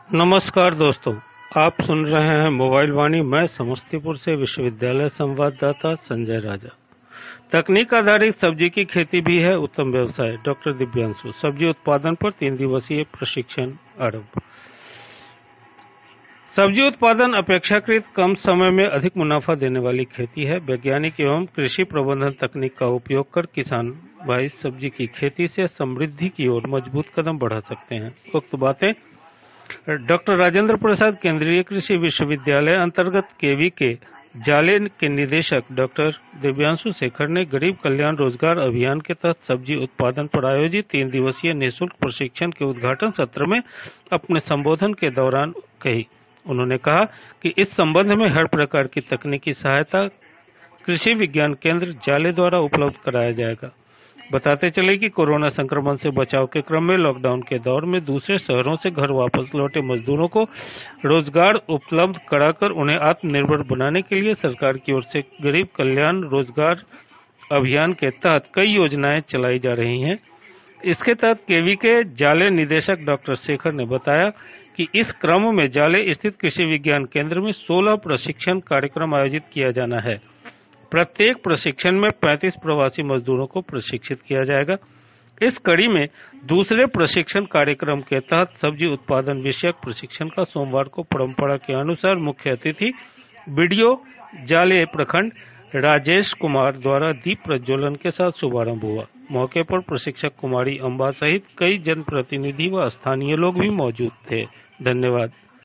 नमस्कार दोस्तों, आप सुन रहे हैं मोबाइल वाणी। मैं समस्तीपुर से विश्वविद्यालय संवाददाता संजय राजा। तकनीक आधारित सब्जी की खेती भी है उत्तम व्यवसाय। डॉक्टर दिव्यांशु। सब्जी उत्पादन पर 3 दिवसीय प्रशिक्षण आरंभ। सब्जी उत्पादन अपेक्षाकृत कम समय में अधिक मुनाफा देने वाली खेती है। वैज्ञानिक एवं कृषि प्रबंधन तकनीक का उपयोग कर किसान भाई सब्जी की खेती से समृद्धि की ओर मजबूत कदम बढ़ा सकते हैं। उक्त बातें डॉक्टर राजेंद्र प्रसाद केंद्रीय कृषि विश्वविद्यालय अंतर्गत केवी के जाले के निदेशक डॉक्टर दिव्यांशु शेखर ने गरीब कल्याण रोजगार अभियान के तहत सब्जी उत्पादन पर आयोजित 3 दिवसीय निःशुल्क प्रशिक्षण के उद्घाटन सत्र में अपने संबोधन के दौरान कही। उन्होंने कहा कि इस संबंध में हर प्रकार की तकनीकी सहायता कृषि विज्ञान केंद्र जाले द्वारा उपलब्ध कराया जाएगा। बताते चले कि कोरोना संक्रमण से बचाव के क्रम में लॉकडाउन के दौर में दूसरे शहरों से घर वापस लौटे मजदूरों को रोजगार उपलब्ध कराकर उन्हें आत्मनिर्भर बनाने के लिए सरकार की ओर से गरीब कल्याण रोजगार अभियान के तहत कई योजनाएं चलाई जा रही हैं। इसके तहत केवी के जाले निदेशक डॉक्टर शेखर ने बताया कि इस क्रम में जाले स्थित कृषि विज्ञान केंद्र में 16 प्रशिक्षण कार्यक्रम आयोजित किया जाना है। प्रत्येक प्रशिक्षण में 35 प्रवासी मजदूरों को प्रशिक्षित किया जाएगा। इस कड़ी में दूसरे प्रशिक्षण कार्यक्रम के तहत सब्जी उत्पादन विषयक प्रशिक्षण का सोमवार को परंपरा के अनुसार मुख्य अतिथि बीडीओ जाले प्रखंड राजेश कुमार द्वारा दीप प्रज्वलन के साथ शुभारंभ हुआ। मौके पर प्रशिक्षक कुमारी अंबा सहित कई जनप्रतिनिधि व स्थानीय लोग भी मौजूद थे। धन्यवाद।